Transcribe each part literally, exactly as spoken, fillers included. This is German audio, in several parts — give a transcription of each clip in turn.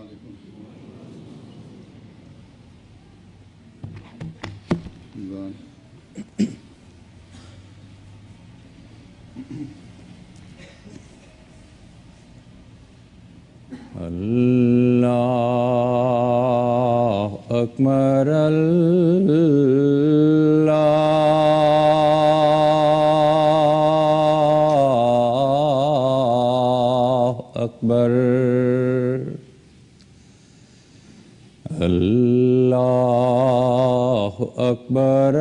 अल्लाह अकबर अल्लाह अकबर अल्लाह अकबर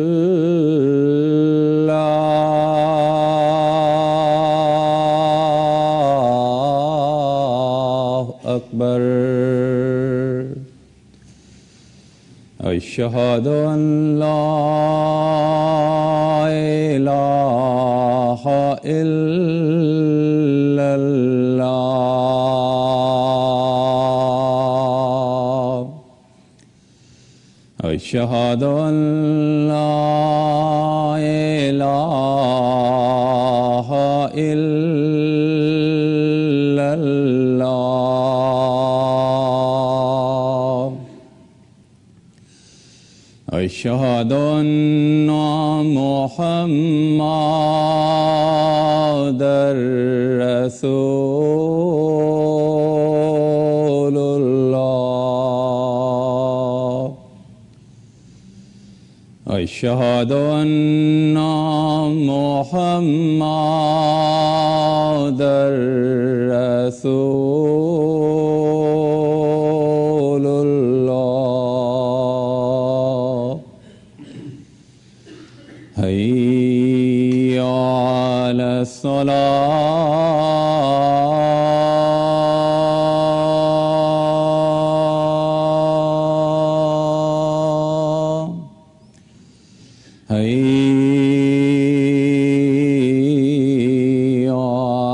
अल्लाह अकबर अशहदु अन ला इलाहा इल्लल्लाह अशहदु अन ला इलाहा इल्लल्लाह अशहदु अन्ना मुहम्मदर रसूलुल्लाह अशहदु अन्ना मुहम्मदर रसूलुल्लाह हय्या अलस्सलाह हय्या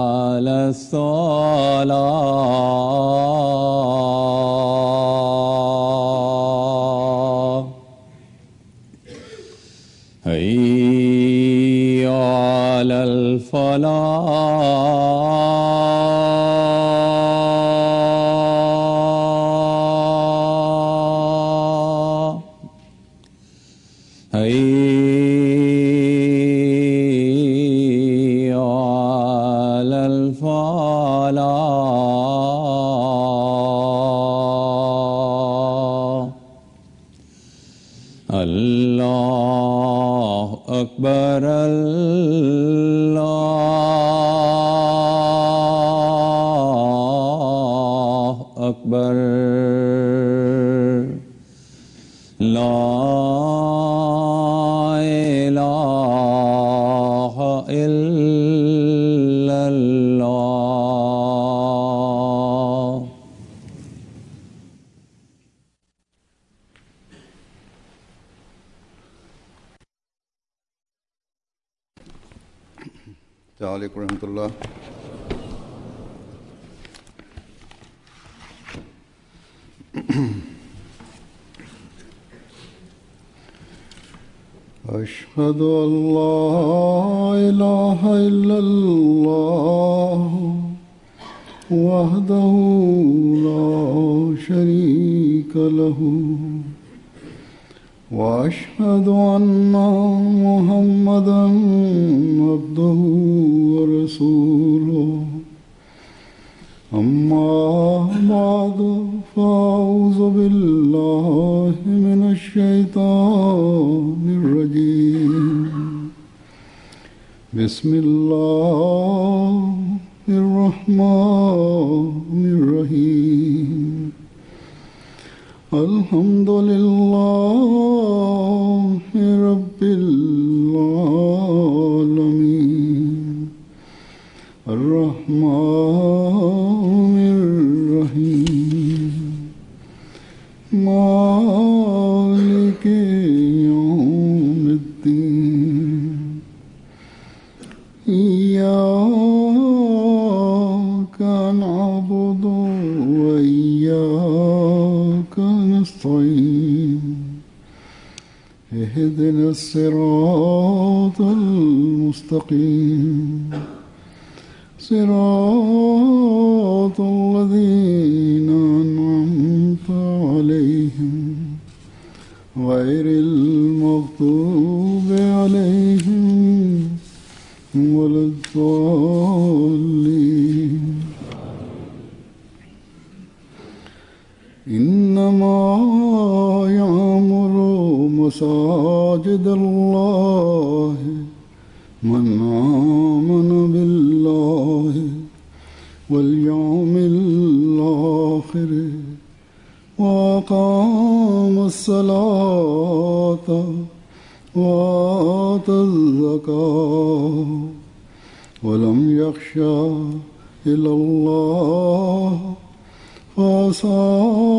अलस्सलाह हय्या अलल फलाह हय्या अलल फलाह अल्लाह अकबर अल्लाह अकबर ला इलाहा इल्लल्लाह अस्सलामु अलैकुम रहमतुल्लाह। अशहदु अन ला इलाहा इल्लल्लाह वहदहु ला शरीका लहू वअशहदु अन्ना मुहम्मदन अब्दुहु व रसूलुहु अम्मा बअदु फ़अऊज़ु बिल्लाहि मिनश शैतानिर रजीम बिस्मिल्लाहिर रहमानिर रहीम अल्हम्दुलिल्लाहि रब्बिल आलमीन अर्रहमानिर रहीम मालिकि यौमिद्दीन इय्याका नअबुदु व इय्याका नस्तईन इहदिनस सिरातल मुस्तकीम صراط الذين أنعمت عليهم غير المغضوب عليهم ولا الضالين إنما يعمر مساجد الله من آمن بالله واليوم الآخر وأقام الصلاة وآتى الزكاة ولم يخشى إلا الله فعسى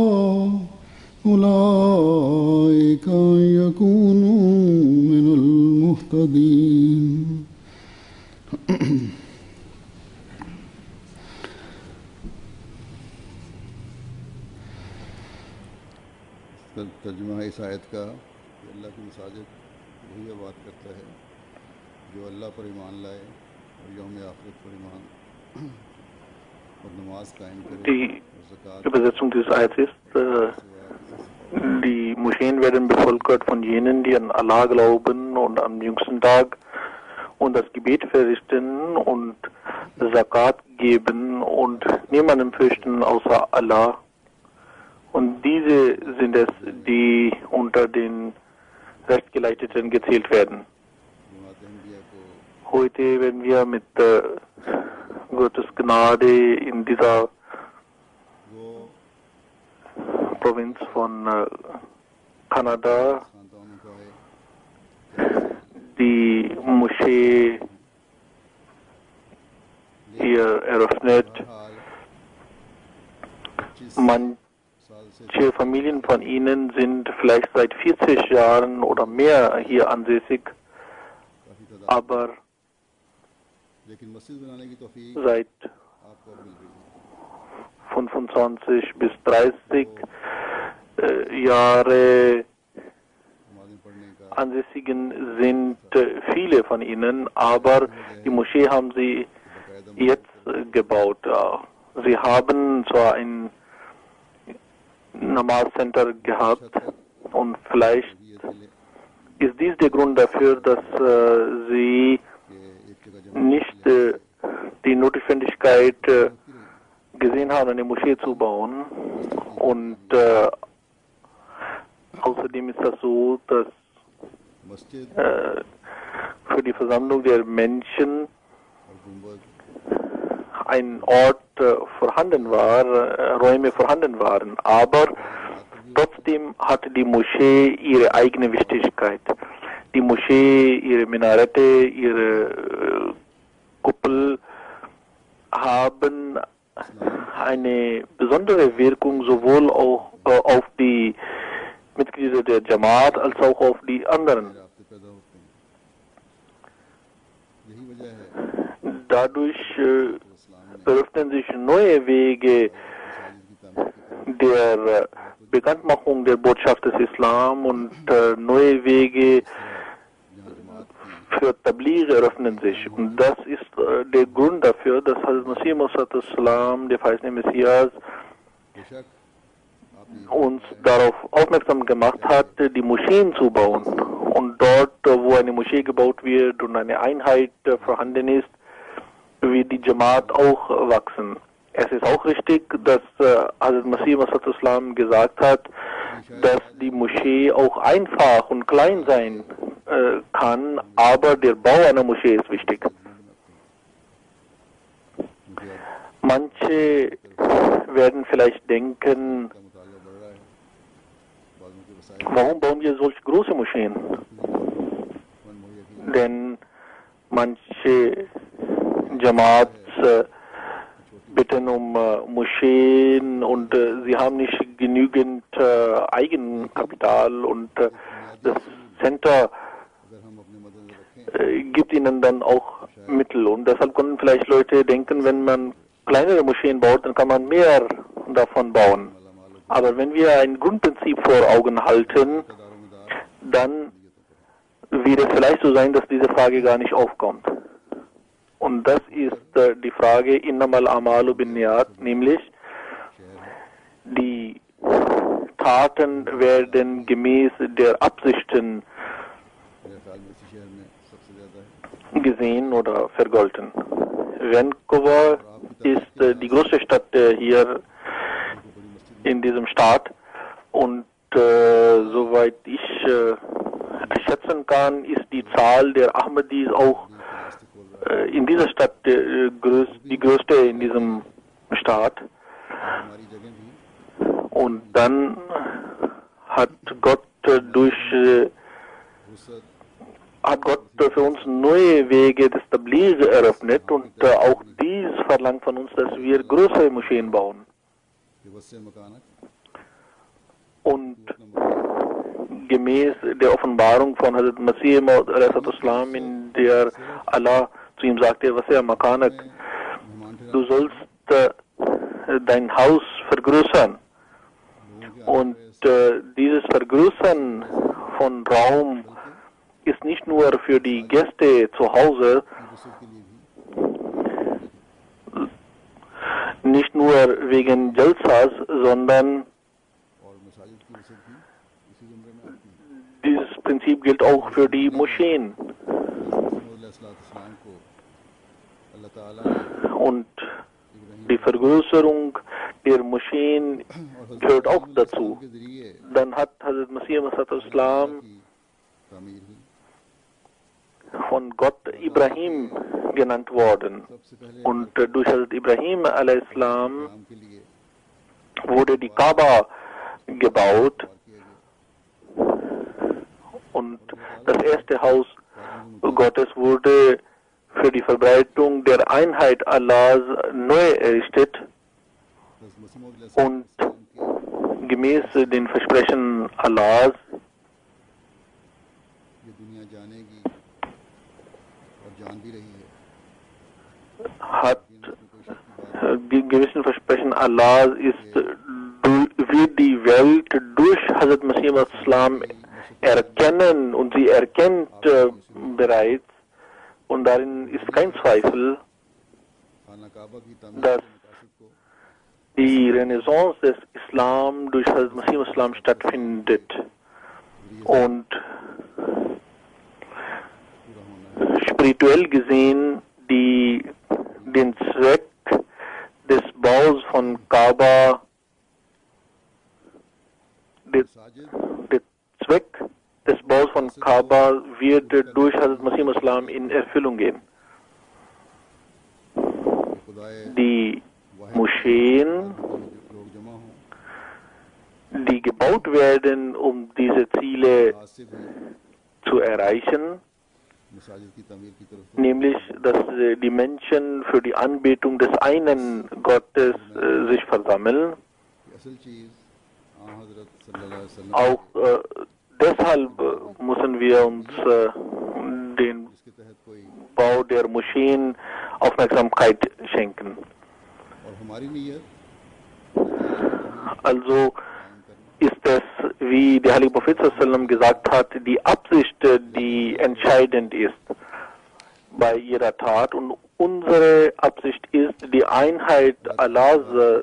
أولئك أن يكونوا من المهتدين. तर्जुमा है इस आयत का कि अल्लाह की मसाजिद वही बात करता है जो अल्लाह पर ईमान लाए और यौम आखिरत पर ईमान और नमाज कायम करे Die और ज़कात Übersetzung dieses Ayats ist, äh, die Moscheen werden bevölkert von jenen, die an Allah glauben und am jüngsten Tag und das Gebet verrichten und Zakat geben und niemanden fürchten außer Allah. Und diese sind es, die unter den Rechtgeleiteten gezählt werden. जमात अहमदिया को Heute werden wir mit äh, Gottes Gnade in dieser वो Provinz von äh, Kanada खानदानों का है die Moschee hier eröffnet. हाल पच्चीस Manche साल से Familien von ihnen sind vielleicht seit vierzig Jahren oder mehr hier ansässig, काफ़ी तादाद aber लेकिन मस्जिद बनाने की तौफीक seit आपको अब मिल रही है fünfundzwanzig bis dreißig äh, Jahre नमाज़ें पढ़ने का Ansässigen sind äh, viele von ihnen, aber die Moschee haben sie बाकायदा jetzt äh, gebaut. Äh, Sie haben zwar ein Namaz-Center gehabt und vielleicht ये थे ist dies der Grund dafür, dass äh, sie कि एक जगह जमा nicht äh, die Notwendigkeit äh, gesehen haben, eine Moschee zu bauen. Und äh, außerdem ist das so, dass मस्जिद äh, für die Versammlung der Menschen और गुंबद ein Ort äh, vorhanden war, äh, Räume vorhanden waren. Aber trotzdem hatte die Moschee ihre eigene Wichtigkeit. Die Moschee, ihre Minarette, ihre äh, Kuppel haben eine besondere Wirkung sowohl auch äh, auf die Mitglieder der Jamaat als auch auf die anderen. राब्ते पैदा होते हैं यही वजह है Dadurch äh, इस्लाम ने eröffnen sich neue Wege मसाजिद की तामीर की तरफ der äh, Bekanntmachung der Botschaft des Islam und äh, neue Wege जहाँ जमात की für Tabligh eröffnen sich. Und das ist äh, der Grund dafür, dass Hazrat Masih Maud, der verheißene Messias, बेशक आप ये uns darauf aufmerksam gemacht hat, die Moscheen zu bauen. Und dort, äh, wo eine Moschee gebaut wird und eine Einheit äh, vorhanden ist, wird die Jamaat auch äh, wachsen. Es ist auch richtig, dass äh, Hazrat Masih Maud gesagt hat, dass die Moschee auch einfach und klein sein äh, kann, aber der Bau einer Moschee ist wichtig. मुझे अब Manche werden vielleicht denken, का मुताला बढ़ रहा है बाज़ों के वसाइल warum bauen wir solch große Moscheen? मन मुहैया की Denn manche Jamaats äh, bitten um äh, Moscheen und äh, sie haben nicht genügend äh, Eigenkapital und äh, das Center अगर हम अपने मदद रखें äh, gibt ihnen dann auch Mittel. Und deshalb können vielleicht Leute denken, wenn man kleinere Moscheen baut, dann kann man mehr davon bauen. Aber wenn wir ein Grundprinzip vor Augen halten, dann wird es vielleicht so sein, dass diese Frage gar nicht aufkommt. Und das ist äh, die Frage Innamal Amalu Binniyat, nämlich die Taten werden gemäß der Absichten मेरे ख्याल में इसी शहर में सबसे ज़्यादा है gesehen oder vergolten. Vancouver ist äh, die größte Stadt äh, hier in diesem Staat und äh, soweit ich äh, schätzen kann, ist die Zahl der Ahmadis auch äh, in dieser Stadt äh, größ, die größte in diesem Staat. हमारी जगह भी Und dann hat Gott äh, durch äh, वसत hat Gott äh, für uns neue Wege des Tabligh eröffnet und äh, auch dies verlangt von uns, dass wir größere Moscheen bauen. के वस्से मकानक Und gemäß der Offenbarung von Hazrat Masih Maud a.s. in der Allah zu ihm sagte, was er Makanak, मेहमान du sollst äh, dein Haus vergrößern. Und äh, dieses Vergrößern von Raum ist nicht nur für die Gäste zu Hause, वसत के लिए भी nicht nur wegen Jalsas, sondern और मसाजिद की वसत भी इसी जुमरे में आती है dieses Prinzip gilt auch für die Moscheen. इस्लाम को अल्लाह ताला ने Und die Vergrößerung der Moscheen gehört auch dazu. के जरिए Dann hat Hazrat Masih Islam की तामीर हुई von Gott Ibrahim genannt worden. सबसे पहले Und äh, durch Hazrat Ibrahim a.s. इस्लाम के लिए wurde die Kaaba gebaut. और किया गया Und das erste Haus Gottes wurde für die Verbreitung der Einheit Allahs neu errichtet. बस मसीह मौद Und gemäß den Versprechen Allahs ये दुनिया जानेगी और जान भी रही है hat इसमें कोई शक की बात äh, die gewissen Versprechen Allahs ist äh, du- wird die Welt durch Hazrat Masih Islam erkennen und sie erkennt äh, bereits und darin ist kein Zweifel, खाना काबा की तामीर dass के मकासद को die Renaissance des Islam durch Hazrat Masih Islam stattfindet und पूरा होना है spirituell gesehen die, den Zweck des Baus von Kaaba, der, Sajid der Zweck des Baus von Kaaba wird durch Hazrat Masih Islam in Erfüllung gehen. खुदाए Die Moscheen, लोग जमा हों die gebaut werden, um diese Ziele आज से भी zu erreichen, मसाजिद की तामीर की तरफ तो nämlich dass äh, die Menschen für die Anbetung des einen Gottes äh, sich versammeln. कि असल चीज़ आ हजरत सल्लल्लाहु अलैहि वसल्लम Auch äh, deshalb äh, müssen wir uns äh, den जिसके तहत कोई Bau der Moscheen Aufmerksamkeit schenken. और हमारी नीयत Also कायम करना ist es, wie der Heilige Prophet sallallahu alaihi wasallam gesagt hat, die Absicht, äh, die entscheidend ist bei ihrer Tat. Und unsere Absicht ist, die Einheit Allahs äh,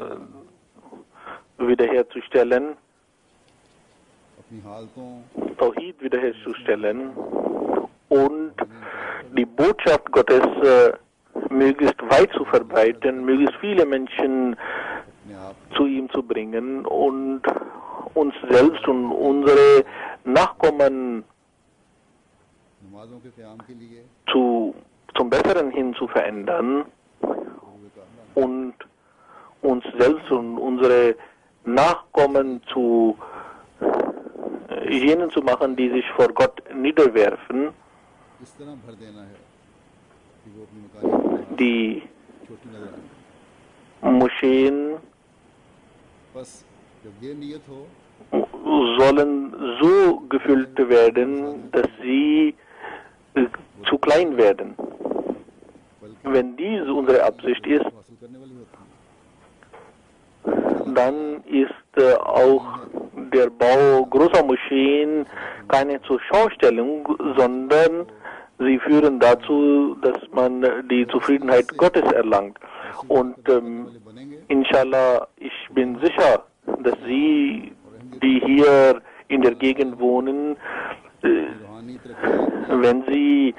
wiederherzustellen, अपनी हालतों Tawhid wiederherzustellen und die Botschaft Gottes äh, möglichst weit zu verbreiten, möglichst viele Menschen अपने आप zu ihm zu bringen und uns selbst und unsere Nachkommen नमाजों के क़याम के लिए zu, zum Besseren hin zu verändern हुए कामना und uns selbst und unsere Nachkommen zu äh, jenen zu machen, die sich vor Gott niederwerfen, इस तरह भर देना है कि वो अपनी मकानी die छोटी नजर आए Moscheen बस जब ये नीयत हो sollen so gefüllt werden, dass sie äh, zu klein werden. बल्कि Wenn dies unsere Absicht ist, हासिल करने वाली होती है dann ist äh, auch der Bau großer Moscheen keine zur Schaustellung, sondern sie führen dazu, dass man die Zufriedenheit Gottes erlangt. Und ähm, inshallah, ich bin sicher, dass Sie, die hier in der Gegend wohnen, äh, wenn Sie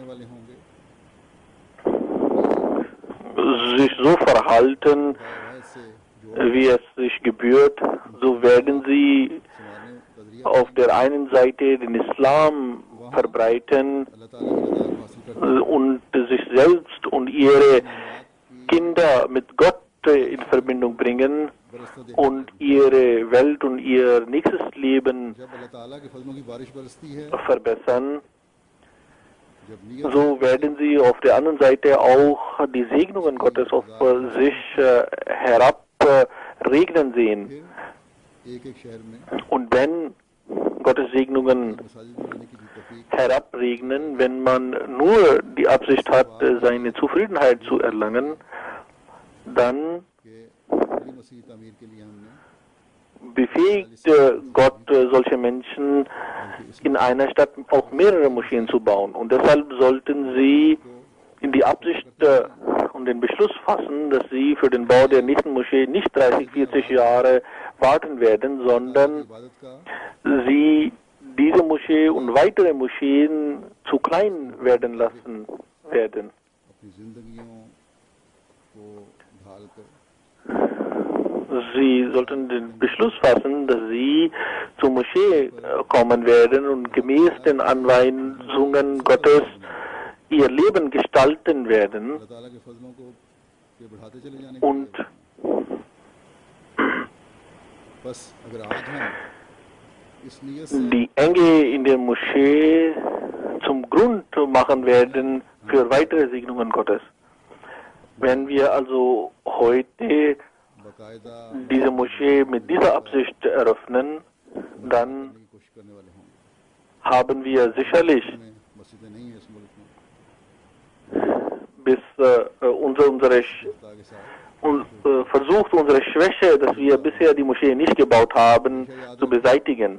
sich so verhalten, wie es sich gebührt, so werden Sie auf der einen Seite den Islam verbreiten und sich selbst und ihre Kinder mit Gott in Verbindung bringen und ihre Welt und ihr nächstes Leben verbessern. So werden sie auf der anderen Seite auch die Segnungen Gottes auf sich äh, herabregnen äh, sehen. Und wenn Gottes Segnungen herabregnen, wenn man nur die Absicht hat, seine Zufriedenheit zu erlangen, dann befähigt Gott solche Menschen, in einer Stadt auch mehrere Moscheen zu bauen. Und deshalb sollten sie in die Absicht und den Beschluss fassen, dass sie für den Bau der nächsten Moschee nicht dreißig, vierzig Jahre warten werden, sondern sie diese Moschee und weitere Moscheen zu klein werden lassen werden. Sie sollten den Beschluss fassen, dass sie zur Moschee kommen werden und gemäß den Anweisungen Gottes ihr Leben gestalten werden. Und die Enge in der Moschee zum Grund machen werden für weitere Segnungen Gottes. Wenn wir also heute diese Moschee mit dieser Absicht eröffnen, dann haben wir sicherlich bis äh, unsere, unsere und, äh, versucht, unsere Schwäche, dass wir bisher die Moschee nicht gebaut haben, zu beseitigen.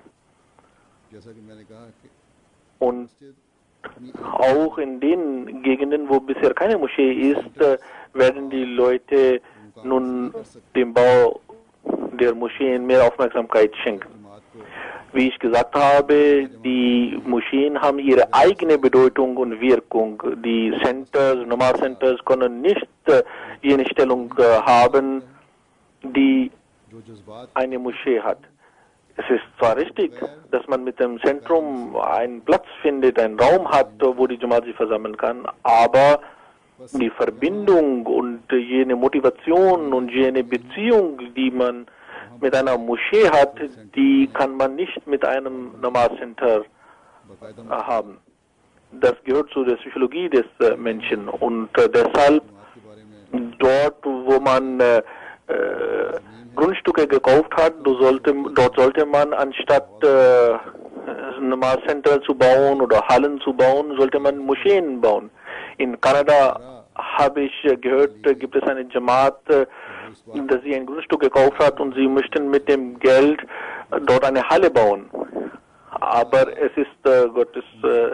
Und auch in den Gegenden, wo bisher keine Moschee ist, äh, werden die Leute nun dem Bau der Moscheen mehr Aufmerksamkeit schenken. Wie ich gesagt habe, die Moscheen haben ihre eigene Bedeutung und Wirkung. Die Centers, Namaz Centers können nicht äh, jene Stellung äh, haben, die eine Moschee hat. Es ist zwar richtig, dass man mit dem Zentrum einen Platz findet, einen Raum hat, wo die Jamaat sich versammeln kann, aber die Verbindung und jene Motivation und jene Beziehung, die man mit einer Moschee hat, die kann man nicht mit einem Namaz-Center haben. Das gehört zu der Psychologie des äh, Menschen und äh, deshalb dort, wo man äh, äh, Grundstücke gekauft hat, sollte, dort sollte man anstatt äh, Namaz-Center zu bauen oder Hallen zu bauen, sollte man Moscheen bauen. In Kanada habe ich gehört, gibt es eine Jamaat, dass sie ein Grundstück gekauft hat und sie möchten mit dem Geld dort eine Halle bauen. Aber es ist äh, Gottes äh,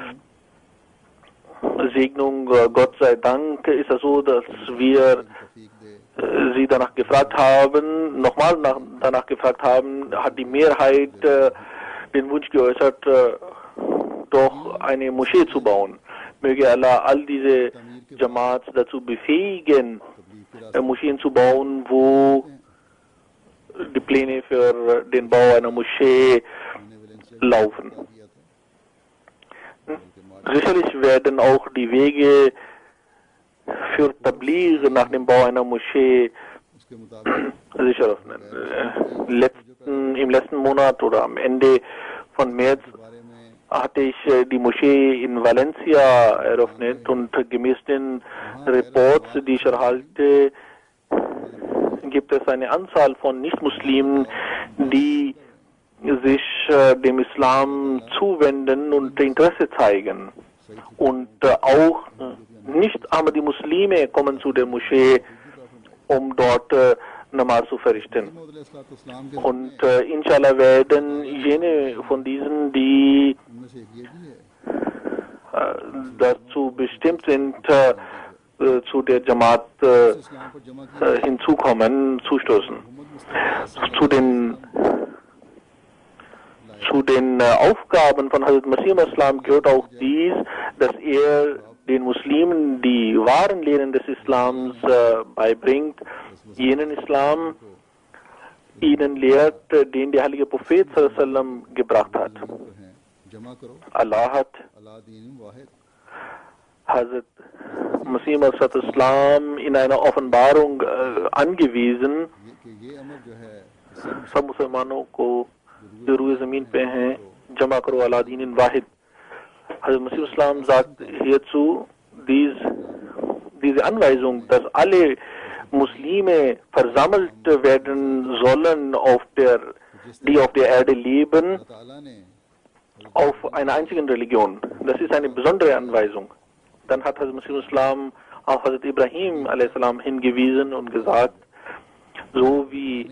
Segnung, äh, Gott sei Dank, ist es so, dass wir äh, sie danach gefragt haben, nochmal nach, danach gefragt haben, hat die Mehrheit äh, den Wunsch geäußert, äh, doch eine Moschee zu bauen. Möge Allah all diese Jamaats dazu befähigen, äh, Moscheen zu bauen, wo die Pläne für den Bau einer Moschee laufen. Sicherlich werden auch die Wege für Tabligh nach dem Bau einer Moschee sich eröffnen. Letzten, Im letzten Monat oder am Ende von März hatte ich die Moschee in Valencia eröffnet und gemäß den Reports, die ich erhalte, gibt es eine Anzahl von Nicht-Muslimen, die sich äh, dem Islam zuwenden und Interesse zeigen. Und äh, auch nicht aber die Muslime kommen zu der Moschee, um dort äh, Namaz zu verrichten. Und äh, inshallah werden jene von diesen, die dazu bestimmt sind, äh, äh, zu der Jamaat äh, äh, hinzukommen, zustoßen. Zu den, zu den äh, Aufgaben von Hazrat Masih al-Islam gehört auch dies, dass er den Muslimen die wahren Lehren des Islams äh, beibringt, jenen Islam ihnen lehrt, den der heilige Prophet sallallahu alaihi wasallam gebracht hat. Allah hat Hazrat Masih al-Islam in einer Offenbarung äh, angewiesen, सब मुसलमानों को जो रूए ज़मीन पे हैं जमा करो अला दीन वाहिद. Hazrat Masih al-Islam sagt hierzu dies, diese Anweisung, dass alle Muslime versammelt werden sollen, auf der, die auf der Erde leben, auf einer einzigen Religion. Das ist eine besondere Anweisung. Dann hat Hazrat Masih al-Islam auf Hazrat Ibrahim a s. hingewiesen und gesagt, so wie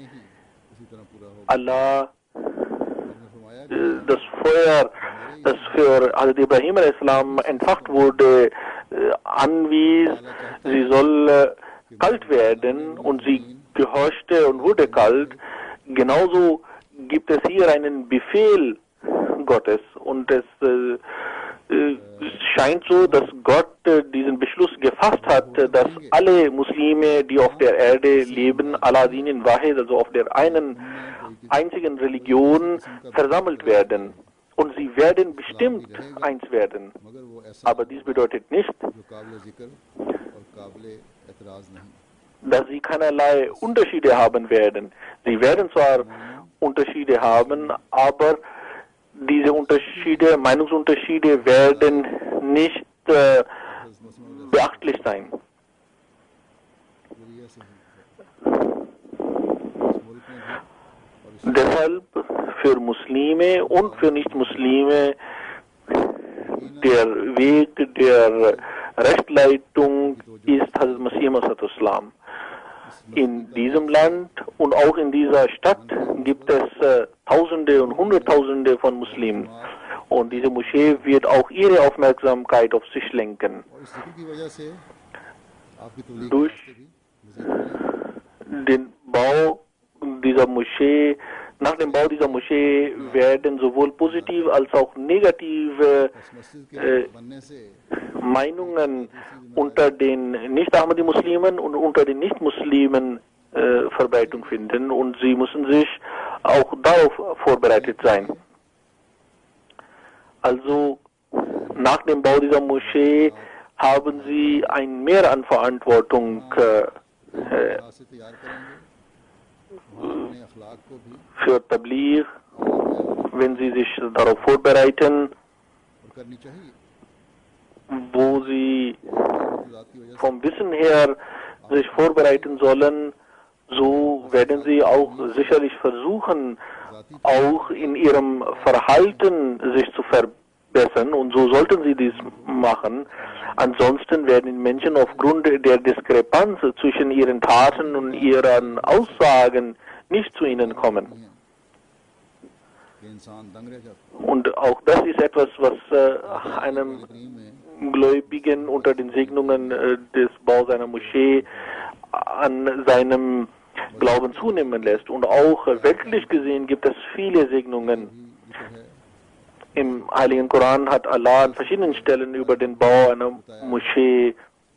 Allah das Feuer, das für Hazrat Ibrahim a s. entfacht wurde, anwies, sie soll kalt werden, und sie gehorchte und wurde kalt. Genauso gibt es hier einen Befehl Gottes, und es äh, äh, scheint so, dass Gott äh, diesen Beschluss gefasst hat, äh, dass alle Muslime, die auf der Erde leben, ala dinin wahid, also auf der einen einzigen Religion, versammelt werden. Und sie werden bestimmt eins werden. Aber dies bedeutet nicht, dass sie keinerlei Unterschiede haben werden. Sie werden zwar Unterschiede haben, aber diese Unterschiede, Meinungsunterschiede werden nicht äh, beachtlich sein. Deshalb für Muslime und für Nicht-Muslime der Weg der Rechtleitung ist Hazrat Masih al-Islam. In diesem Land und auch in dieser Stadt gibt es äh, Tausende und Hunderttausende von Muslimen. Und diese Moschee wird auch ihre Aufmerksamkeit auf sich lenken. Durch den Bau dieser Moschee, nach dem Bau dieser Moschee werden sowohl positive als auch negative äh, Meinungen unter den Nicht-Ahmadi-Muslimen und unter den Nicht-Muslimen äh, Verbreitung finden, und sie müssen sich auch darauf vorbereitet sein. Also nach dem Bau dieser Moschee haben sie ein Mehr an Verantwortung äh, äh, für Tabligh, wenn sie sich darauf vorbereiten, wo sie vom Wissen her sich vorbereiten sollen, so werden sie auch sicherlich versuchen, auch in ihrem Verhalten sich zu verbessern, und so sollten sie dies machen. Ansonsten werden Menschen aufgrund der Diskrepanz zwischen ihren Taten und ihren Aussagen nicht zu ihnen kommen. Und auch das ist etwas, was äh, einem Gläubigen unter den Segnungen äh, des Baus einer Moschee an seinem Glauben zunehmen lässt. Und auch äh, weltlich gesehen gibt es viele Segnungen. Im Heiligen Koran hat Allah an verschiedenen Stellen über den Bau einer Moschee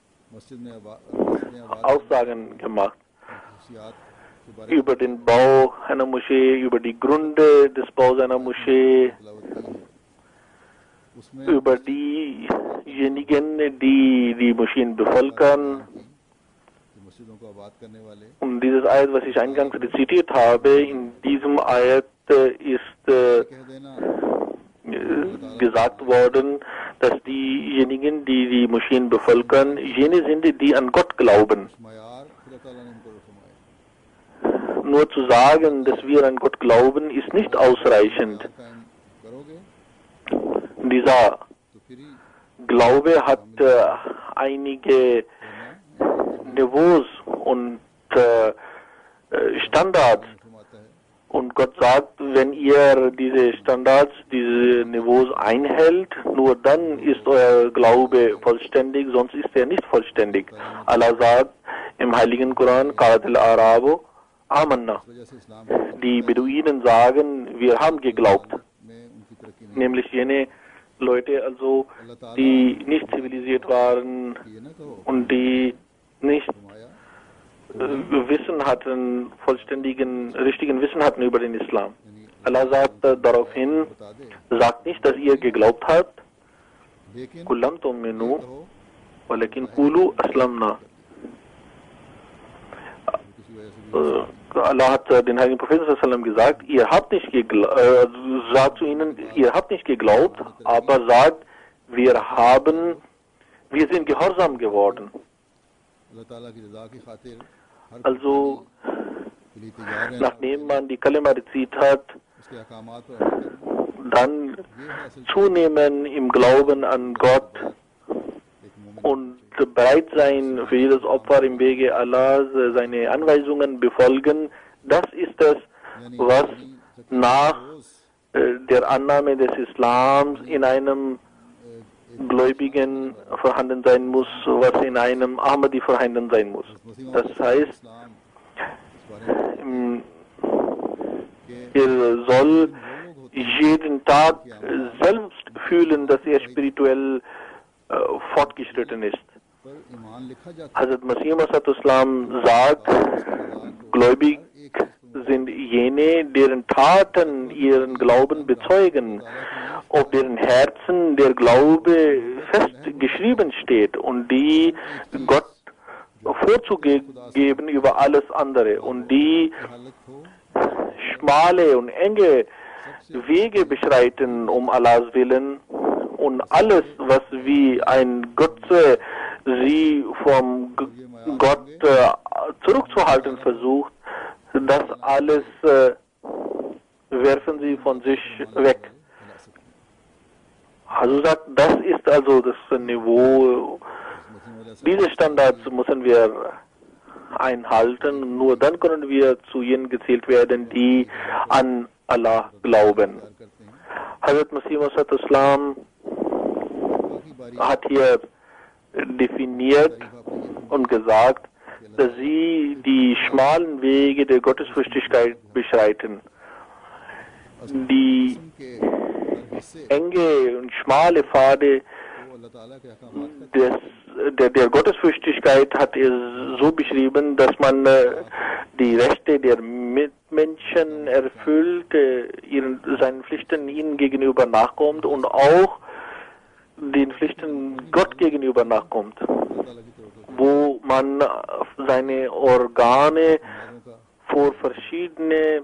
Aussagen gemacht. Über den Bau einer Moschee, über die Gründe des Baus einer Moschee, über diejenigen, die die Moscheen bevölkern. Und dieses Ayat, was ich eingangs rezitiert habe, in diesem Ayat ist äh, gesagt worden, dass diejenigen, die die Moscheen bevölkern, jene sind, die an Gott glauben. Nur zu sagen, dass wir an Gott glauben, ist nicht ausreichend. Dieser Glaube hat äh, einige Niveaus und äh, Standards. Und Gott sagt, wenn ihr diese Standards, diese Niveaus einhält, nur dann ist euer Glaube vollständig, sonst ist er nicht vollständig. Allah sagt im Heiligen Koran, Qalat al-Arabu, Amanna. Die Beduinen sagen, wir haben geglaubt. Nämlich jene Leute, also, die nicht zivilisiert waren und die nicht Wissen hatten, vollständigen, richtigen Wissen hatten über den Islam. Allah sagt äh, daraufhin, sagt nicht, dass ihr geglaubt habt, Kullam tu'minu, walakin qulu aslamna. Äh, Allah hat äh, den Heiligen Propheten sallallahu alaihi wasallam gesagt, ihr habt nicht geglaubt, äh, sagt zu ihnen, ihr habt nicht geglaubt, aber sagt, wir haben, wir sind gehorsam geworden. Also, nachdem man die Kalima rezitiert hat, dann zunehmen im Glauben an Gott und bereit sein für jedes Opfer im Wege Allahs, seine Anweisungen befolgen, das ist es, was nach äh, der Annahme des Islams in einem Gläubigen vorhanden sein muss, was in einem Ahmadi vorhanden sein muss. Das heißt, er soll jeden Tag selbst fühlen, dass er spirituell äh, fortgeschritten ist. Hazrat Masih Maud sagt, gläubig sind jene, deren Taten ihren Glauben bezeugen, auf deren Herzen der Glaube festgeschrieben steht und die Gott Vorzug geben über alles andere und die schmale und enge Wege beschreiten um Allahs Willen und alles, was wie ein Götze sie vom Gott äh, zurückzuhalten versucht, das alles äh, werfen sie von sich weg. Also sagt, das ist also das Niveau, diese Standards müssen wir einhalten, nur dann können wir zu jenen gezählt werden, die an Allah glauben. Hazrat Masih Maud hat hier definiert und gesagt, dass sie die schmalen Wege der Gottesfürchtigkeit beschreiten. Die enge und schmale Pfade des, der, der Gottesfürchtigkeit hat er so beschrieben, dass man äh, die Rechte der Mitmenschen erfüllt, äh, ihren, seinen Pflichten ihnen gegenüber nachkommt und auch den Pflichten Gott gegenüber nachkommt, wo man seine Organe vor verschiedene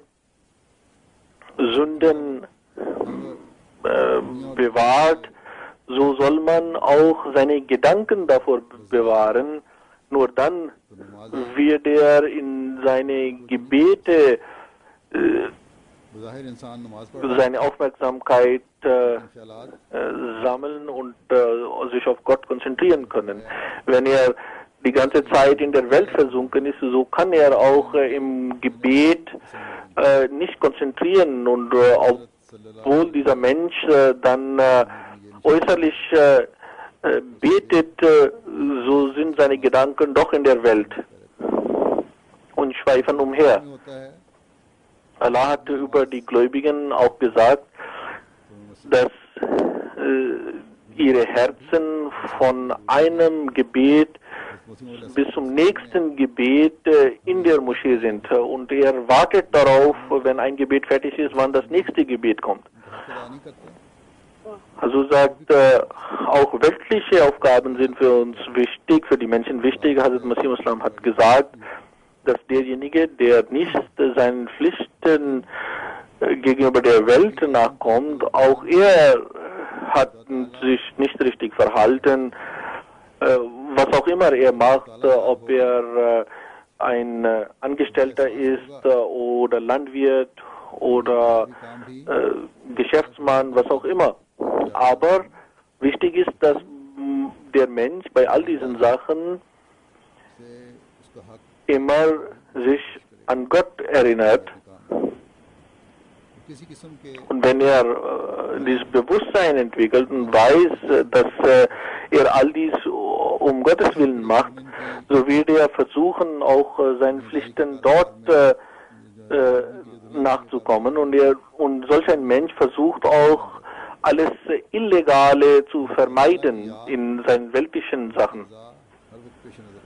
Sünden äh, bewahrt, so soll man auch seine Gedanken davor bewahren. Nur dann wird er in seine Gebete äh, seine Aufmerksamkeit äh, äh, sammeln und äh, sich auf Gott konzentrieren können. Wenn er die ganze Zeit in der Welt versunken ist, so kann er auch äh, im Gebet äh, nicht konzentrieren und äh, obwohl dieser Mensch äh, dann äh, äußerlich äh, äh, betet, äh, so sind seine Gedanken doch in der Welt und schweifen umher. Allah hat über die Gläubigen auch gesagt, dass äh, ihre Herzen von einem Gebet bis zum nächsten Gebet äh, in der Moschee sind. Und er wartet darauf, wenn ein Gebet fertig ist, wann das nächste Gebet kommt. Also sagt, äh, auch weltliche Aufgaben sind für uns wichtig, für die Menschen wichtig. Hazrat Masih Maud hat gesagt, dass derjenige, der nicht seinen Pflichten gegenüber der Welt nachkommt, auch er hat sich nicht richtig verhalten, was auch immer er macht, ob er ein Angestellter ist oder Landwirt oder Geschäftsmann, was auch immer. Aber wichtig ist, dass der Mensch bei all diesen Sachen immer sich an Gott erinnert किसी किस्म के Und wenn er äh, dieses Bewusstsein entwickelt und weiß, äh, dass äh, er all dies um Gottes Willen macht, so wird er versuchen, auch äh, seinen Pflichten dort äh, äh, nachzukommen. Und, er, und solch ein Mensch versucht auch, alles äh, Illegale zu vermeiden in seinen weltlichen Sachen. हर वक्त पेश नजर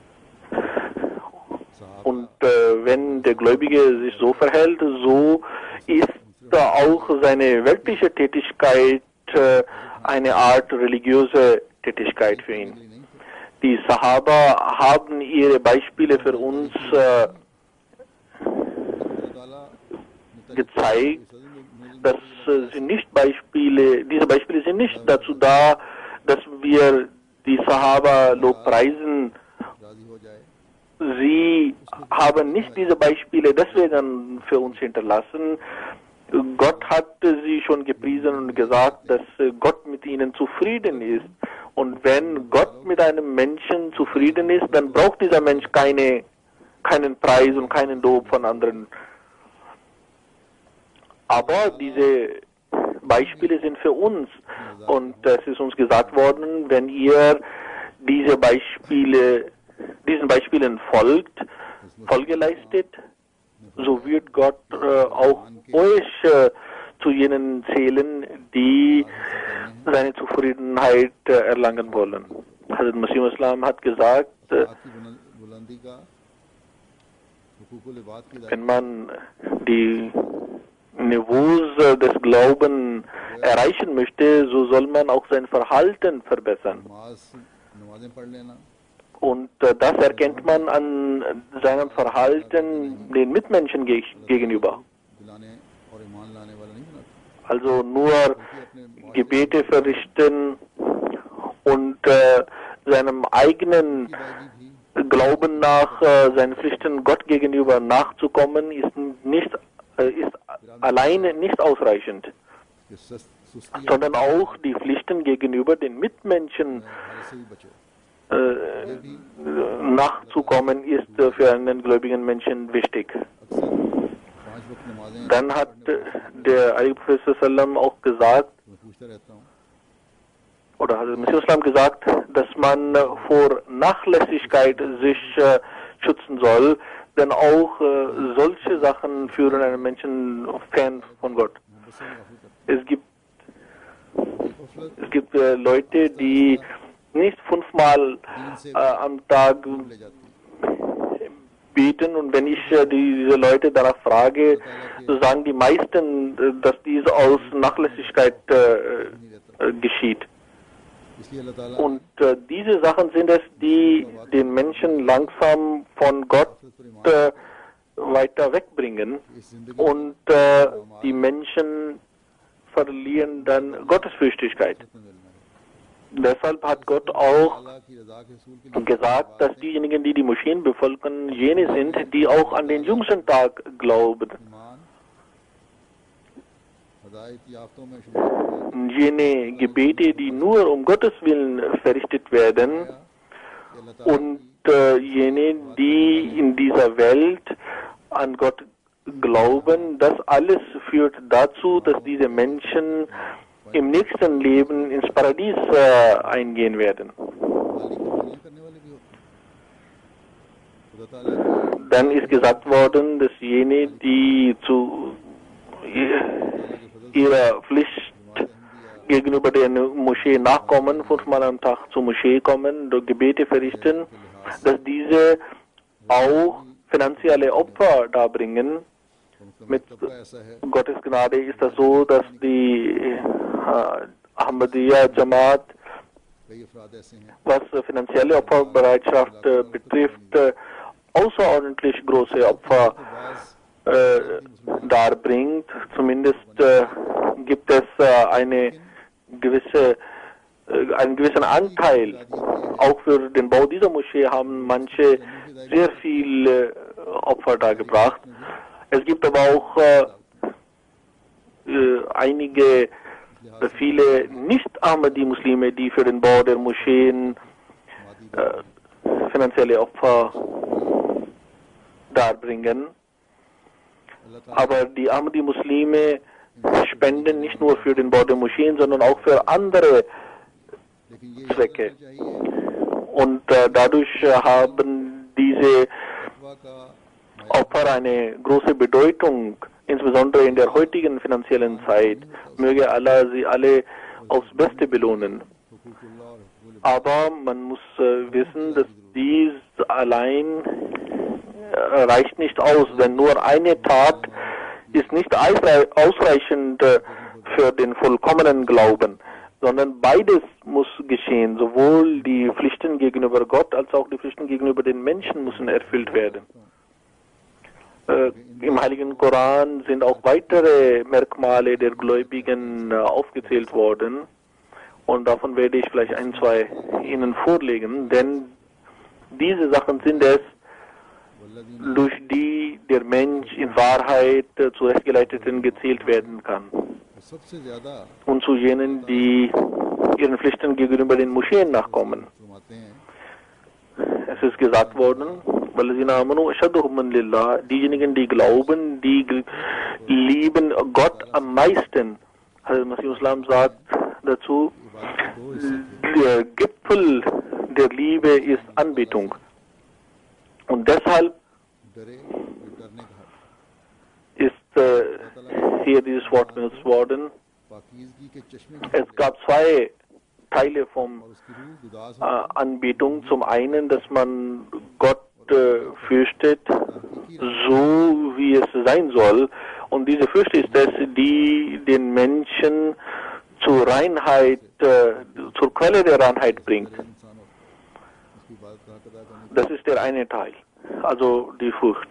रहे। सहाबा Und äh, wenn der Gläubige sich so verhält, so ist äh, auch seine weltliche Tätigkeit äh, eine Art religiöse Tätigkeit für ihn. Die Sahaba haben ihre Beispiele für uns äh, gezeigt, dass äh, sie nicht Beispiele, diese Beispiele sind nicht dazu da, dass wir die Sahaba lobpreisen. राजी हो जाए Sie haben nicht diese Beispiele deswegen für uns hinterlassen. Gott hat sie schon gepriesen und gesagt, dass Gott mit ihnen zufrieden ist. Und wenn Gott mit einem Menschen zufrieden ist, dann braucht dieser Mensch keine, keinen Preis und keinen Lob von anderen. Aber diese Beispiele sind für uns. Und es ist uns gesagt worden, wenn ihr diese Beispiele, diesen Beispielen folgt, Folge leistet, so wird Gott äh, auch euch äh, zu jenen zählen, die seine Zufriedenheit äh, erlangen wollen. Hazrat Masih Islam hat gesagt, äh, बात की बुलंद- बुलंदी का हुकूकुल इबाद की wenn man die Niveaus äh, des Glaubens erreichen möchte, so soll man auch sein Verhalten verbessern. नमाज नमाजें पढ़ लेना Und äh, das erkennt man an seinem Verhalten den Mitmenschen ge gegenüber. दिलाने और ईमान लाने वाला नहीं बनाता Also nur Gebete verrichten und äh, seinem eigenen बाजी भी Glauben nach äh, seinen Pflichten Gott gegenüber nachzukommen, ist nicht äh, ist alleine nicht ausreichend, कि सस्त सुस्ती sondern auch die Pflichten gegenüber den Mitmenschen हाल से भी बचो äh, nachzukommen, ist äh, für einen gläubigen Menschen wichtig. अक्सर पांच वक्त नमाजें Dann hat äh, der Ali Prophet Sallam auch gesagt, मैं पूछता रहता हूँ oder hat Masih Islam gesagt, dass man äh, vor Nachlässigkeit sich äh, schützen soll, denn auch äh, solche Sachen führen einen Menschen fern von Gott. बस में गाफिल करते Es gibt, हैं। गफलत es gibt äh, Leute, die nicht fünfmal दीन से äh, am Tag दूर ले जाती है beten, und wenn ich äh, diese Leute danach frage, so sagen die meisten, äh, dass dies aus Nachlässigkeit äh, äh, geschieht. इसलिए अल्लाह ताला Und äh, diese Sachen sind es, die den Menschen langsam von Gott äh, weiter wegbringen, इस जिंदगी und äh, die Menschen verlieren dann Gottesfürchtigkeit. में मिलना है Deshalb hat Gott auch अल्लाह की रजा के रसूल के लिए gesagt, dass diejenigen, die die Moscheen bevölkern, jene sind, die auch an den jüngsten Tag glauben. ईमान हदायत याफ्तों में शुमार किया Jene Gebete, die nur um Gottes Willen verrichtet werden, गया कि अल्लाह ताला und äh, jene, die in dieser Welt an Gott glauben, das alles führt dazu, dass diese Menschen im nächsten Leben ins Paradies äh, eingehen werden. मालिक की करने वाले भी होते हैं खुदा ताला की Dann ist gesagt worden, dass jene, die zu ihrer Pflicht gegenüber der Moschee nachkommen, fünfmal am Tag zur Moschee kommen, durch Gebete verrichten, dass diese auch finanzielle Opfer darbringen. Mit तबका ऐसा है Gottes Gnade ist das so, dass die äh, Ahmadiyya Jamaat, कई अफराद ऐसे हैं was äh, finanzielle Opferbereitschaft äh, betrifft, äh, außerordentlich große Opfer बाज äh, darbringt. Zumindest äh, gibt es äh, eine gewisse, äh, einen gewissen Anteil. Auch für den Bau dieser Moschee haben manche sehr viele äh, Opfer dargebracht. Es gibt aber auch äh, äh, einige, äh, viele Nicht-Ahmadi-Muslime, die für den Bau der Moscheen äh, finanzielle Opfer darbringen. Aber die Ahmadi-Muslime spenden nicht nur für den Bau der Moscheen, sondern auch für andere Zwecke. Und äh, dadurch äh, haben diese Opfer eine große Bedeutung, insbesondere in der heutigen finanziellen Zeit. Möge Allah sie alle aufs Beste belohnen. Aber man muss äh, wissen, dass dies allein äh, reicht nicht aus. Wenn nur eine Tat ist nicht ausreichend äh, für den vollkommenen Glauben, sondern beides muss geschehen. Sowohl die Pflichten gegenüber Gott als auch die Pflichten gegenüber den Menschen müssen erfüllt werden. Äh, Im Heiligen Koran sind auch weitere Merkmale der Gläubigen äh, aufgezählt worden. Und davon werde ich vielleicht ein, zwei Ihnen vorlegen, denn diese Sachen sind es, durch die der Mensch in Wahrheit äh, zu Rechtgeleiteten gezählt werden kann. Und zu jenen, die ihren Pflichten gegenüber den Moscheen nachkommen. Es ist gesagt worden, diejenigen, die glauben, die lieben Gott am meisten. Hazrat Masih Islam sagt dazu, der Gipfel der Liebe ist Anbetung. Und deshalb ist äh, hier dieses Wort benutzt worden. Es gab zwei Teile von äh, Anbetung. Zum einen, dass man Gott äh, fürchtet, so wie es sein soll. Und diese Fürchte ist es, die den Menschen zur Reinheit, äh, zur Quelle der Reinheit bringt. Das ist der eine Teil, also die Furcht.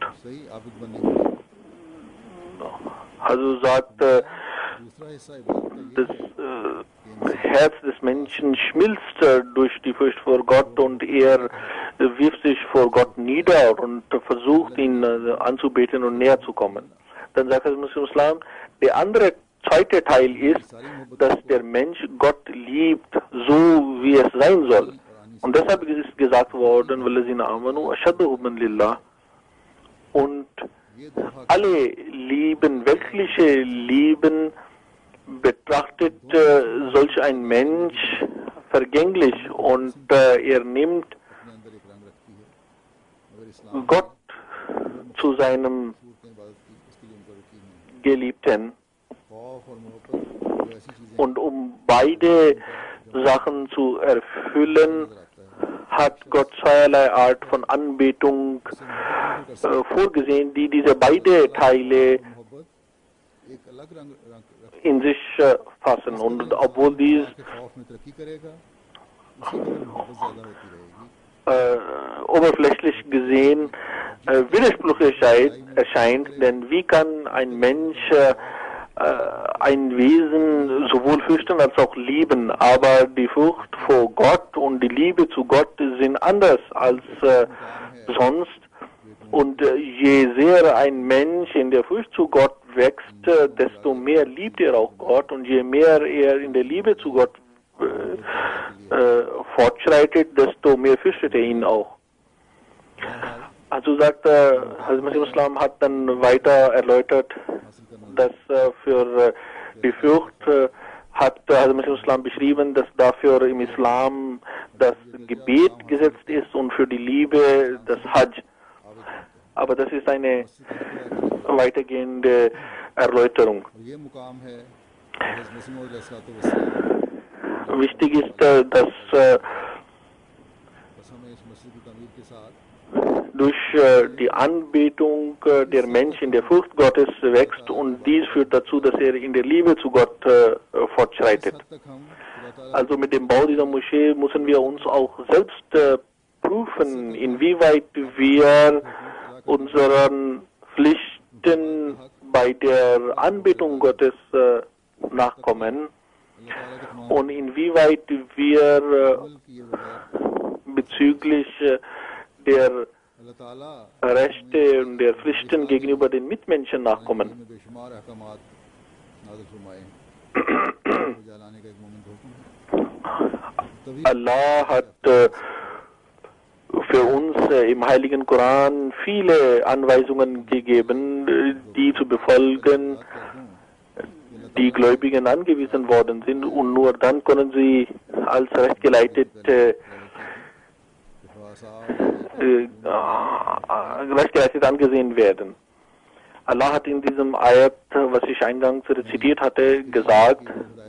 Also sagt, äh, das äh, Herz des Menschen schmilzt äh, durch die Furcht vor Gott und er äh, wirft sich vor Gott nieder und äh, versucht ihn äh, anzubeten und näher zu kommen. Dann sagt der Muslim Islam, der andere zweite Teil ist, dass der Mensch Gott liebt, so wie es sein soll. Und deshalb ist gesagt worden, und alle Lieben, weltliche Lieben, betrachtet äh, solch ein Mensch vergänglich und äh, er nimmt Gott zu seinem Geliebten. Und um beide Sachen zu erfüllen, hat Gott zweierlei Art von Anbetung äh, vorgesehen, die diese beiden Teile in sich äh, fassen. Und obwohl dies äh, oberflächlich gesehen äh, widersprüchlich erscheint, denn wie kann ein Mensch äh, ein Wesen sowohl fürchten als auch lieben, aber die Furcht vor Gott und die Liebe zu Gott sind anders als äh, sonst. Und äh, je sehr ein Mensch in der Furcht zu Gott wächst, äh, desto mehr liebt er auch Gott, und je mehr er in der Liebe zu Gott äh, äh, fortschreitet, desto mehr fürchtet er ihn auch. Also sagt äh, Hazrat Masih Islam hat dann weiter erläutert, dass äh, für äh, die Furcht äh, hat äh, Hazrat Masih Islam beschrieben, dass dafür im Islam das Gebet gesetzt ist und für die Liebe das Hajj. Aber das ist eine weitergehende Erläuterung. Wichtig ist, äh, dass äh, durch äh, die Anbetung äh, der Mensch in der Furcht Gottes wächst, und dies führt dazu, dass er in der Liebe zu Gott äh, fortschreitet. Also mit dem Bau dieser Moschee müssen wir uns auch selbst äh, prüfen, inwieweit wir unseren Pflichten bei der Anbetung Gottes äh, nachkommen und inwieweit wir äh, bezüglich äh, der Rechte und der Pflichten gegenüber den Mitmenschen nachkommen. Allah hat äh, für uns äh, im Heiligen Koran viele Anweisungen gegeben, äh, die zu befolgen die Gläubigen angewiesen worden sind, und nur dann können sie als rechtgeleitet äh, äh, rechtgeleitet angesehen werden. Allah hat in diesem Ayat, was ich eingangs rezitiert hatte, gesagt,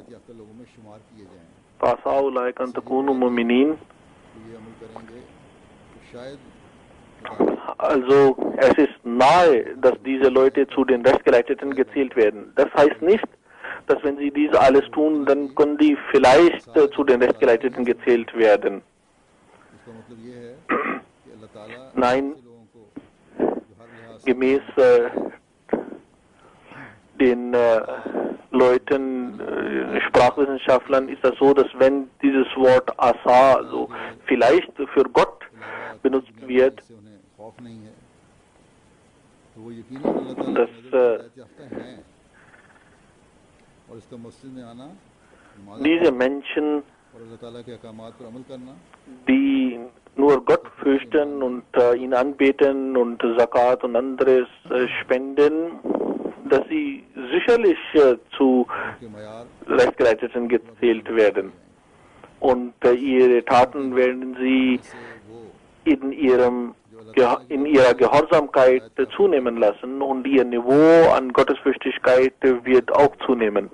also es ist nahe, dass diese Leute zu den Rechtgeleiteten gezählt werden. Das heißt nicht, dass wenn sie dies alles tun, dann können die vielleicht äh, zu den Rechtgeleiteten gezählt werden. Nein, gemäß äh, den äh, Leuten, äh, Sprachwissenschaftlern, ist das so, dass wenn dieses Wort Asa, also vielleicht für Gott benutzt wird, dass äh, diese Menschen, die nur Gott fürchten und äh, ihn anbeten und Zakat und anderes äh, spenden, dass sie sicherlich äh, zu Rechtgeleiteten gezählt werden. Und äh, ihre Taten werden sie in, ihrem, in ihrer Gehorsamkeit äh, zunehmen lassen, und ihr Niveau an Gottesfürchtigkeit äh, wird auch zunehmen.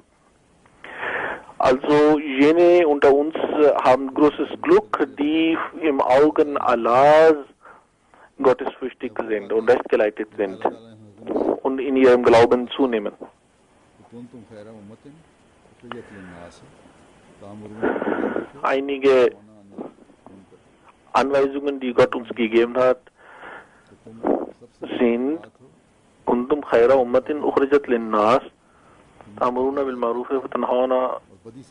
Also jene unter uns äh, haben großes Glück, die im Augen Allahs gottesfürchtig sind und rechtgeleitet sind und in ihrem Glauben zunehmen. Einige Anweisungen, die Gott uns gegeben hat, sind kuntum khayra ummatin ukhrijat linnas ta'muruna bil ma'ruf wa tanhauna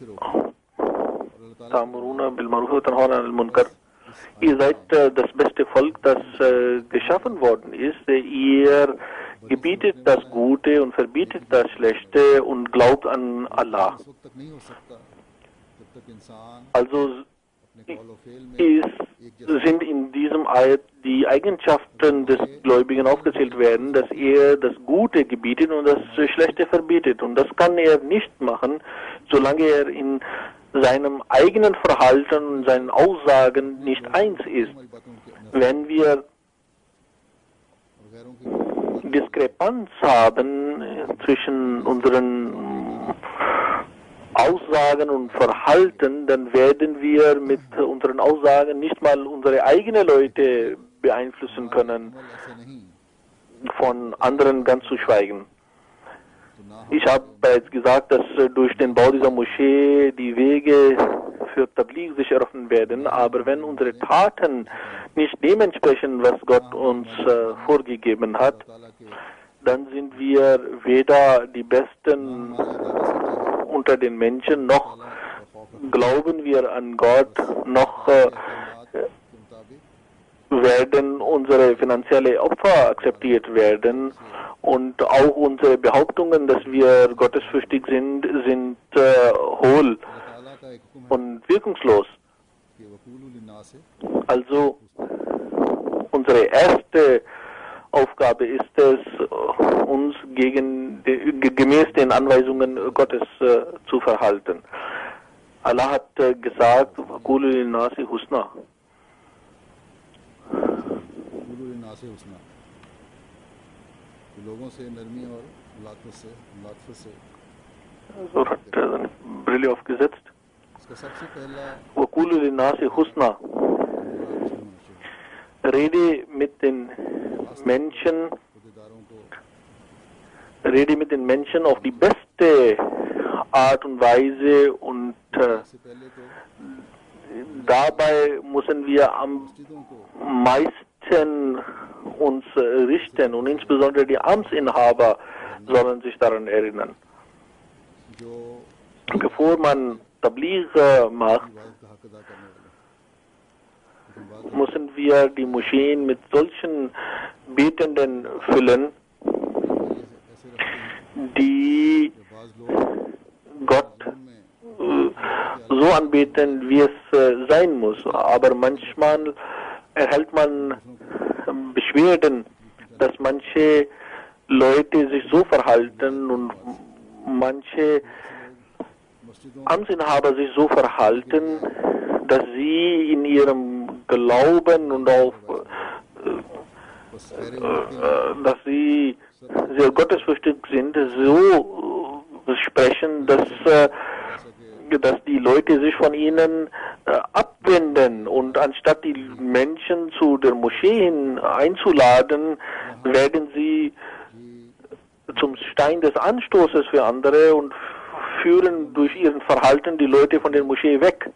ta'muruna bil ma'ruf wa tanhauna 'anil munkar. Ihr seid äh, das beste Volk, das äh, geschaffen worden ist. Ihr gebietet das Gute und verbietet das Schlechte und glaubt an Allah. Also ist, sind in diesem Ayat die Eigenschaften des Gläubigen aufgezählt werden, dass er das Gute gebietet und das Schlechte verbietet. Und das kann er nicht machen, solange er in seinem eigenen Verhalten und seinen Aussagen nicht eins ist. Wenn wir Diskrepanz haben zwischen unseren Aussagen und Verhalten, dann werden wir mit unseren Aussagen nicht mal unsere eigenen Leute beeinflussen können, von anderen ganz zu schweigen. Ich habe bereits gesagt, dass durch den Bau dieser Moschee die Wege für Tabligh sich eröffnen werden, aber wenn unsere Taten nicht dementsprechend, was Gott uns äh, vorgegeben hat, dann sind wir weder die Besten unter den Menschen, noch glauben wir an Gott, noch äh, werden unsere finanzielle Opfer akzeptiert werden, und auch unsere Behauptungen, dass wir gottesfürchtig sind, sind äh, hohl und wirkungslos. Also unsere erste Aufgabe ist es, uns gegen de, gemäß den Anweisungen Gottes äh, zu verhalten. Allah hat äh, gesagt, "Qulu lin-nasi husna." So hat er seine Brille aufgesetzt. "Qulu lin-nasi husna." Rede mit den Menschen, rede mit den Menschen auf die beste Art und Weise, und äh, dabei müssen wir am meisten uns äh, richten, und insbesondere die Amtsinhaber sollen sich daran erinnern. Bevor man Tabligh äh, macht, müssen wir die Moscheen mit solchen Betenden füllen, die Gott äh, so anbeten, wie es äh, sein muss. Aber manchmal erhält man Beschwerden, dass manche Leute sich so verhalten und manche Amtsinhaber sich so verhalten, dass sie in ihrem Glauben und auch äh, dass sie sehr gottesfürchtig sind, so äh, sprechen, dass, äh, dass die Leute sich von ihnen äh, abwenden, und anstatt die Menschen zu der Moschee hin einzuladen, werden sie zum Stein des Anstoßes für andere und führen durch ihren Verhalten die Leute von der Moschee weg.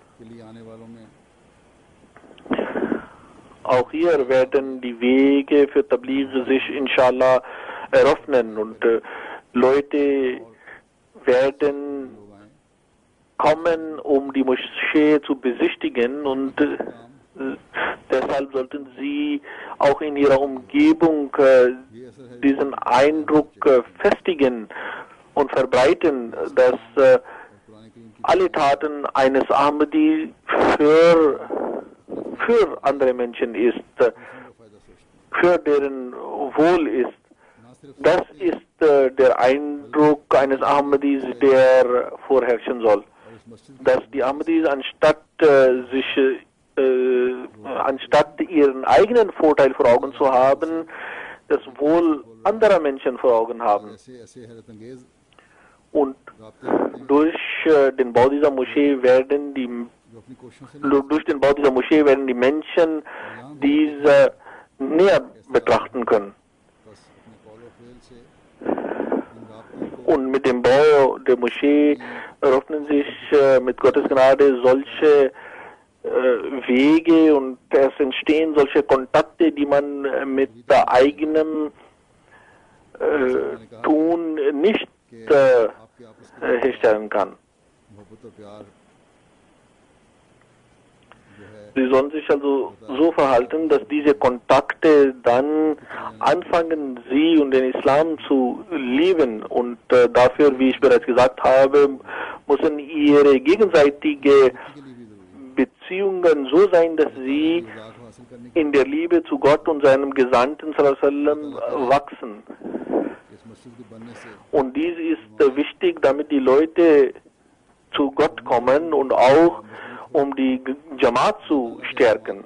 Auch hier werden die Wege für Tabligh sich inshallah eröffnen, und äh, Leute werden kommen, um die Moschee zu besichtigen, und äh, deshalb sollten sie auch in ihrer Umgebung äh, diesen Eindruck äh, festigen und verbreiten, dass äh, alle Taten eines Ahmadi für, für andere Menschen ist, äh, für deren Wohl ist. Das ist äh, der Eindruck eines Ahmadis, der vorherrschen soll. Dass die Ahmadis anstatt äh, sich äh, anstatt ihren eigenen Vorteil vor Augen zu haben, das Wohl anderer Menschen vor Augen haben. Und durch äh, den Bau dieser Moschee werden die durch den Bau dieser Moschee werden die Menschen diese näher betrachten können. Und mit dem Bau der Moschee eröffnen sich äh, mit Gottes Gnade solche äh, Wege, und es entstehen solche Kontakte, die man äh, mit äh, eigenem äh, Tun nicht äh, herstellen kann. Sie sollen sich also so verhalten, dass diese Kontakte dann anfangen, sie und den Islam zu lieben. Und äh, dafür, wie ich bereits gesagt habe, müssen ihre gegenseitige Beziehungen so sein, dass sie in der Liebe zu Gott und seinem Gesandten sallallahu alaihi wasallam wachsen. Und dies ist äh, wichtig, damit die Leute zu Gott kommen und auch um die Jamaat zu stärken.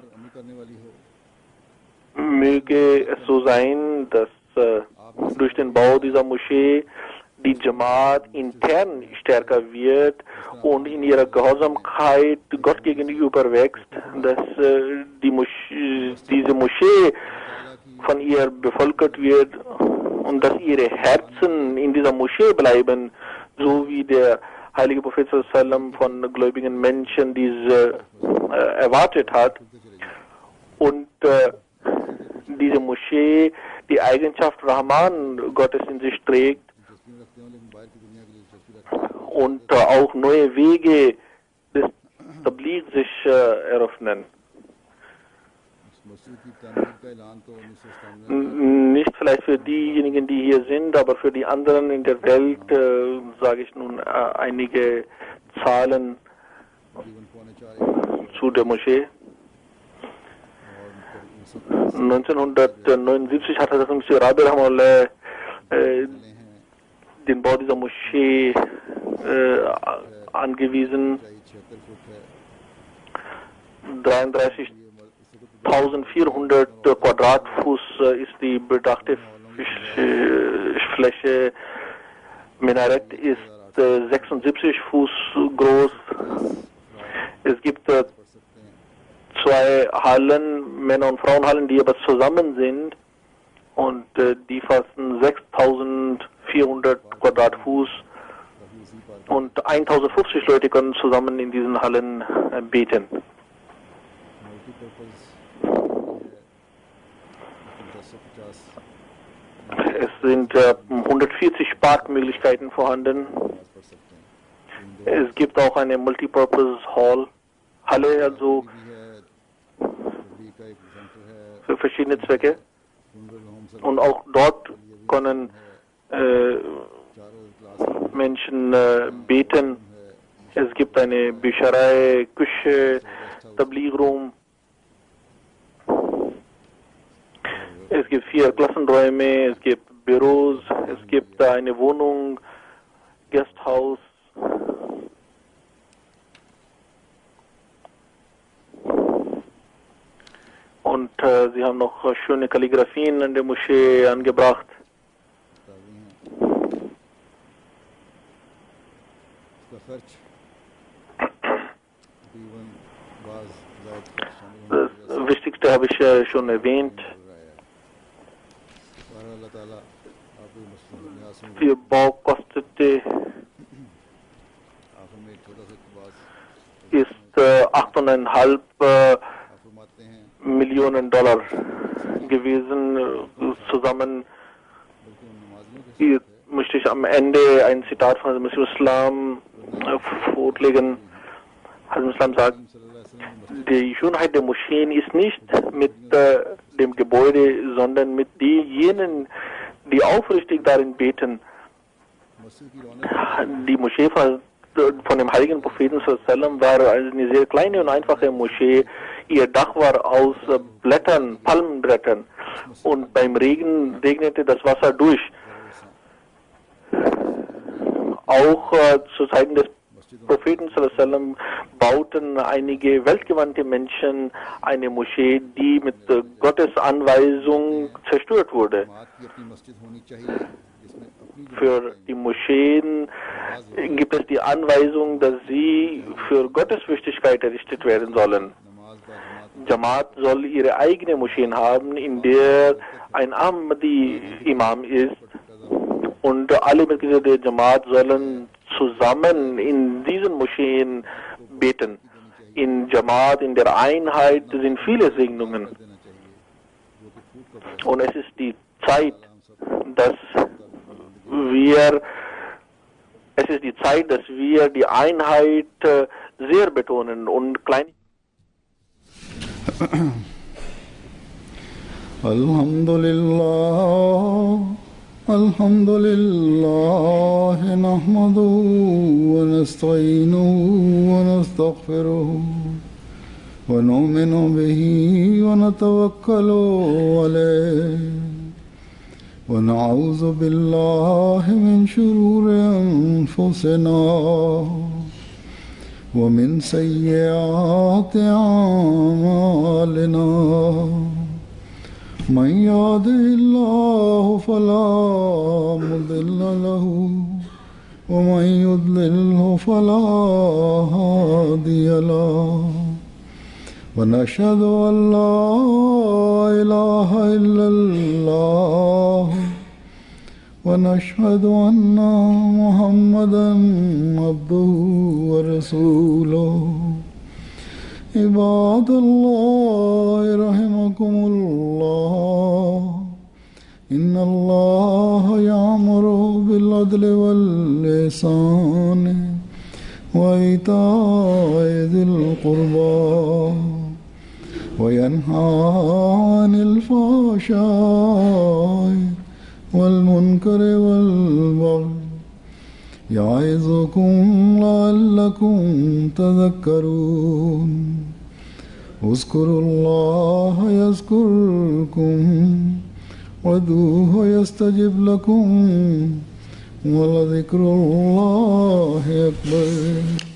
Möge es so sein, dass äh, durch den Bau dieser Moschee die Jamaat intern stärker wird und in ihrer Gehorsamkeit Gott gegenüber wächst, dass äh, die Moschee, diese Moschee von ihr bevölkert wird und dass ihre Herzen in dieser Moschee bleiben, so wie der heilige Prophet sallam von gläubigen Menschen diese äh, erwartet hat. Und äh, diese Moschee die Eigenschaft Rahman Gottes in sich trägt und äh, auch neue Wege des Tabligh sich äh, eröffnen. Nicht vielleicht für diejenigen, die hier sind, aber für die anderen in der Welt äh, sage ich nun äh, einige Zahlen zu der Moschee. neunzehnhundertneunundsiebzig hat Hazrat Masih Rabi Rahmanullah äh, den Bau dieser Moschee äh, angewiesen. dreiunddreißigtausendvierhundert Quadratfuß äh, ist die bedachte Fläche. Minarett ist äh, sechsundsiebzig Fuß groß. Es gibt äh, zwei Hallen, Männer- und Frauenhallen, die aber zusammen sind, und äh, die fassen sechstausendvierhundert Quadratfuß, und eintausendfünfzig Leute können zusammen in diesen Hallen äh, beten. Es sind äh, hundertvierzig Parkmöglichkeiten vorhanden. Es gibt auch eine Multipurpose Hall, Halle, also für verschiedene Zwecke. Und auch dort können äh, Menschen äh, beten. Es gibt eine Bücherei, Küche, Tabligh-Room. vier Klassenräume, es gibt Büros, es gibt eine Wohnung, Gasthaus. Und äh, sie haben noch äh, schöne Kalligraphien in der Moschee angebracht. Das Wichtigste habe ich äh, schon erwähnt. Der Bau kostete ist äh, achteinhalb äh, Millionen Dollar gewesen. Zusammen hier möchte ich am Ende ein Zitat von dem Islam äh, vorlegen. Hazrat Islam sagt, die Schönheit der Moscheen ist nicht mit äh, dem Gebäude, sondern mit denjenigen, die aufrichtig darin beten. Die Moschee von, von dem heiligen Propheten sallam war eine sehr kleine und einfache Moschee. Ihr Dach war aus äh, Blättern, Palmenblättern, und beim Regen regnete das Wasser durch. Auch äh, zu Zeiten des Propheten sallam bauten einige weltgewandte Menschen eine Moschee, die mit äh, Gottes Anweisung zerstört wurde. Für die Moscheen gibt es die Anweisung, dass sie für Gottesfürchtigkeit errichtet werden sollen. Jamaat soll ihre eigene Moscheen haben, in der ein Ahmadi-Imam ist, und alle Mitglieder der Jamaat sollen zusammen in diesen Moscheen beten. In Jamaat, in der Einheit sind viele Segnungen. Und es ist die Zeit, dass wir, es ist die Zeit, dass wir die Einheit sehr betonen und klein. Alhamdulillah, Alhamdulillah, nahmaduhu wa nasta'inuhu wa nastaghfiruhu wa nu'minu bihi wa natawakkalu alayhi wa na'udhu billahi min shururi anfusina ومن سيئات أعمالنا من يهده الله فلا مضل له ومن يضلله فلا هادي له ونشهد أن لا إله إلا الله ونشهد أن محمدا عبده ورسوله عباد الله رحمكم الله إن الله يأمر بالعدل والإحسان وإيتاء ذي القربى وينهى عن الفحشاء والمنكر والبغي يعظكم لعلكم تذكرون اذكروا الله يذكركم وادعوه يستجب لكم ولذكر الله أكبر.